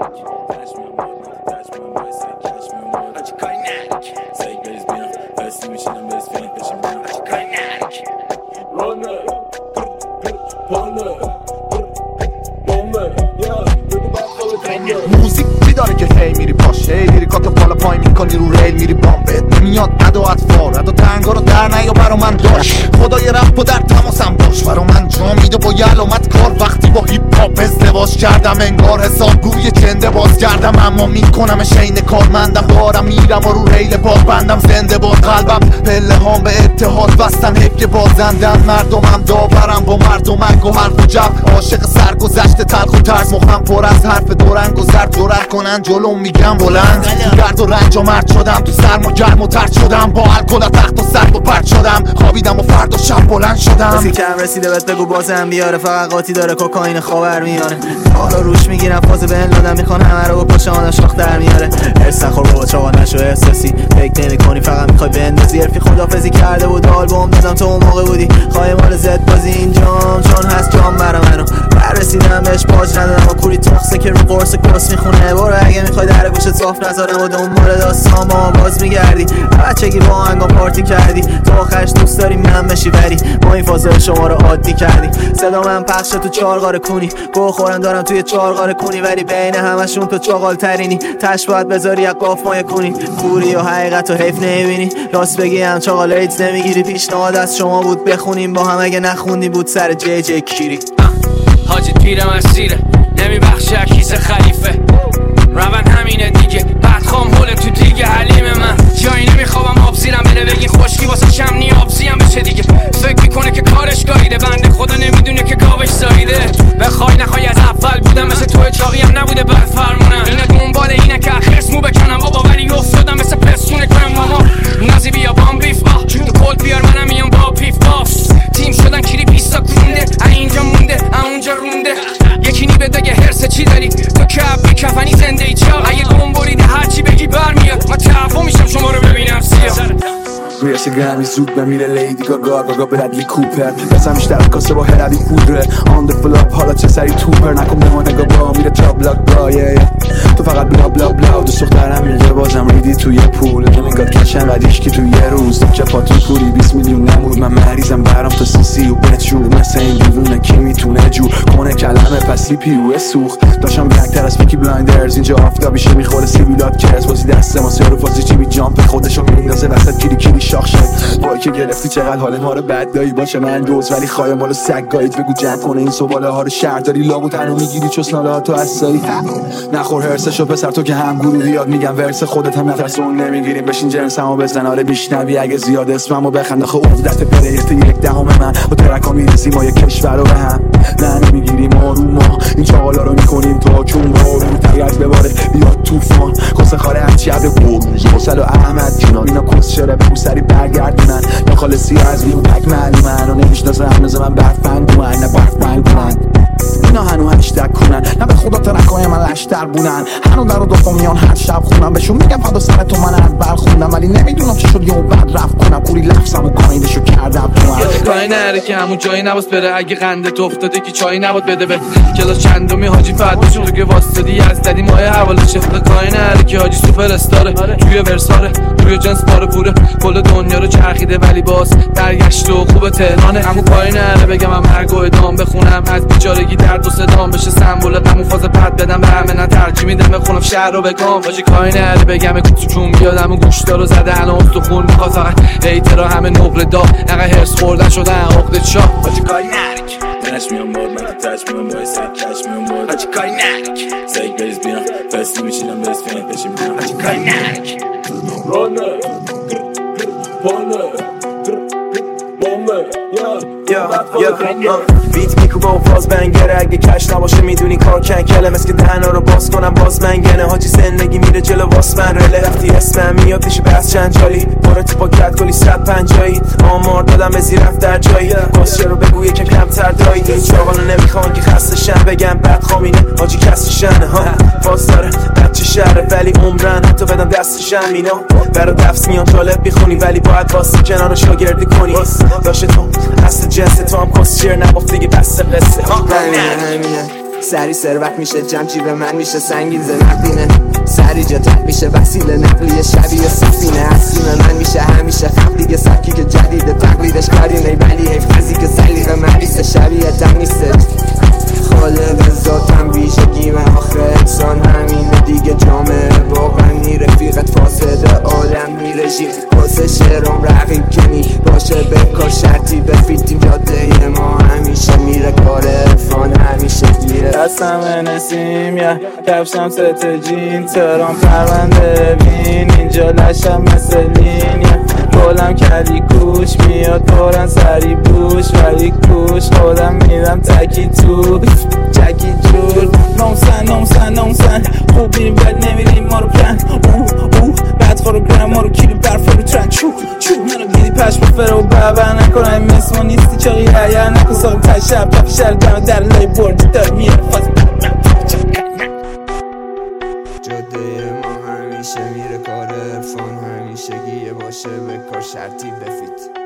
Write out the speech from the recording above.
موزیک چی داره که هی میری پاشه لیریکاتو بالا پای میکنی رو ریل میری بامبت نمیاد عد و اطفار عد و تنگا رو در نیا برا من داشت خدای رپ و در تماسم باش برا من جا میده با یه علامت کار وقتی با هیپ هاپ ازدواج کردم انگار حسابگوی چنده باز کردم اما میکنم شین کارمندم دارم میرم و رو ریل پاک بندم زنده باد قلبم پله هام به اتحاد بستن حیف که بازندن مردمم داورم با مردمک و حرف و جب عاشق سرگذشت تلخ و ترس مخم پر از حرف دورنگ و زرد جرأت کنن جلوم میگم بلند درد و رنج و مرد شدم تو سرم و گرم و ترد شدم با الکل تخت و سرد و پرد شدم خوابیدم و فردا شب بلند شدم کسی کم رسیده بهت بگو بازم بیاره فقط قاطی داره کوکائین خاور میاره حالا روش میگیرم فاز بن لادم میخوان همه رو با پشان شاخ در میاره ارس نخور بابا چاقا نشو احساسی فکر نمی‌کنی فقط میخوای بندازی حرفی خدافظی کرده بود آلبوم دادم تو اون موقع بودی خواهی مال زد بازی اینجام چون هست جام برا منو رسیدم بهش پاج ندادم و کوری تخصه که رو قرص کس میخونه برو اگه میخوای در گوشت صاف نذارم و دنبال داستان با باز میگردی بچگی با هنگام پارتی کردی تو آخرش دوست داری من بشی ولی ما این فازه شما رو عادی کردی صدا من پخشه تو چارغار کونی گو خورم دارم توی چارغار کونی ولی بین همشون تو چاقال ترینی تش باید بذاری یک قاف مایه کنی پوری و حقیقت و حیف نمیبینی راست بگی هم چاقال ایدز نمیگیری پیشنهاد از شما بود بخونیم با هم اگه نخوندی بود سر جی جی کیری حاجی پیرم اسیره نمیبخشه کیسه خلیفه روان همینه دیگه بعد خام هوله تو دیگه حلیم من جایی نمیخوابم آب زیرم بره بگی خشکی واسه شمنی آبزیم بشه دیگه فکر میکنه که کارش گاییده بنده خدا نمیدونه که گاوش زاییده بخوای نخوای از اول بودم مثل توی چاقی هم نبوده بعد فرمونم اینه دنبال اینه که خرس مو بکنم بابا ولی افتادم مثل پسونه کنم ماما نازی بیا بامبیف تو کل بیار منم میام با پیف پاف تیم شدن کلی 20 تا کونده اینجا مونده اونجا رونده یکی نی بده که هرس چی داری تو کبی کفنی زنده ای چاق اگه گم بریده هرچی بگی برمیاد من تعفو میشم شما رو ببینم سیاه رویش گرمی زود بمیره لیدی گاگا برادلی کوپر بسم بیشتر کاسه با هردی پودره آن ده فلاپ حالا چه سری توپر نکن به ما نگاه با میره تا بلاک بایه تو فقط بلا بلا بلا دوست دخترم میگه بازم ریدی توی پول نمیگاد کشن ردیش که توی یه روز نکه پاتون پولی 20 میلیون نمود من مریضم برام تا سیسی و بچور مثل این دیوونه کی میتونه جور کنه کلمه پسی پیوه سوخت داشتم بلکتر از پیکی بلایندرز اینجا آفتابیشه میخوره سیبیلات کرس بازی دست ما سیارو فازی چی بی جامپ خودشو میندازه وسط کلی شاخ شد وای که گرفتی چقدر حال ما رو بد دایی باشه من روز ولی خواهی مالو سگ گایید بگو جمع کنه این سواله ها رو شهرداری لامو تنو میگیری چسناله ها تو اسایی نخور هرسشو پسر تو که هم گروهی یاد میگم ورس خودت هم نترسون نمیگیریم بشین جنسمو بزن آره میشنوی اگه زیاد اسممو بخند آخه عقدت پلیت یک دهم من با ترکا میرسیم ما یک کشور رو به هم نه نمیگیریم آروما این چاقالا رو میکنیم تا چون بارون تگرد بباره بیاد توفان کسه خاره هرچی عبد بروز حسل و احمد جنان اینا کس شره بگو سری برگردونن یا خالصی از بیون پک معلومن و نمیشناسه همنزه من برفند من نه برفند من اینا هنو هشتگ کنن نه به خدا ترکای من لشتر بودن هنو در و دفعه میان هر شب خونم بهشون میگم فدا سر تو من اول خوندم ولی نمیدونم چه شد یه بعد رفت کنم کوری لفظم و کاینشو کردم تو من کاری نره که همون جایی نباس بره اگه قندت افتاده که چایی نباد بده به کلاس چندمی حاجی فرد بشون تو که واسطدی از ددی ماه حوالشه کاری نره که حاجی سوپر استاره توی ورساره توی جنس پاره پوره کل دنیا رو چرخیده ولی باز درگشت و خوب تهرانه همون کاری نره بگم من مرگ و ادام بخونم از بیچارگی درد و صدام بشه سمبولت همون فاز پد بدم به همه نه ترجیح میدم بخونم شهر رو بگم حاجی کاری نره بگم کوچون بیادم گوشتا رو زده الان تو خون میخواد فقط ایترا همه نقره دا نقه هرس خوردن شدن عقدت شاه حاجی کاری نره Touch me on board, man, touch me on board, say catch me on board. Hacı kaynak. Say göz bir an, festim içinden bez fena peşim bir an. Hacı kaynak. Runner, runner, bomber, بیت میکو با فاز بنگره اگه کش نباشه میدونی کار کنکله مثل که دهنا رو باز کنم باز منگنه حاجی زندگی میره جلو واس من رله رفتی اسمم میاد میشه بس چند جالی بارت پاکت کلی 150 آمار دادم به زیر رفت در جایی کاسچه رو بگو یکم کمتر دایی این چاقانو نمیخوان که خسته شن بگم بد خامینه حاجی کسی شنه ها فاز داره بچه شهره ولی عمرن حتی بدم دستشم اینا برا دفس میان طالب میخونی ولی باید واسه کنار شاگردی کنی داشته تو اصل جنس تو هم کاسچر نبافت دیگه بسته قصه همینه سری ثروت میشه جمع جیب من میشه سنگین ز نقدینه سری جاتت میشه وسیله نقلیه شبیه سفینه اسیم من میشه همیشه خم دیگه سبکی که جدیده تقلیدش کاری نی ولی حیفزی که سلیقه مریضه شبیه دم نیسته خالق ذاتم ویژگی من آخر انسان همینه دیگه جامعه واقعا رفیقت فاسده عالم میرژی واسه شعرم رقیب کنی باشه بکار شرطی بفیتیم جاده ما همیشه میره کار عرفان همیشه گیره دستم نسیم یا کفشم ست جین ترام پرونده بین اینجا لشم مثل لین کلم کلی کوش میاد پرن سری بوش ولی کوش خودم میدم تکی تو جکی جور نومسن خوب میریم بد نمیریم ما رو پلن بعد خورو گرم ما رو کیلو برف رو ترن چو منو دیدی پشم فرو و بابر نکن این مثل ما نیستی چاقی هیر نکن ساقم تای شب کف شهر دم در لای بردی دار میره جاده ما همیشه میره کار عرفان همیشه گیه باشه به کار شرطی بفیت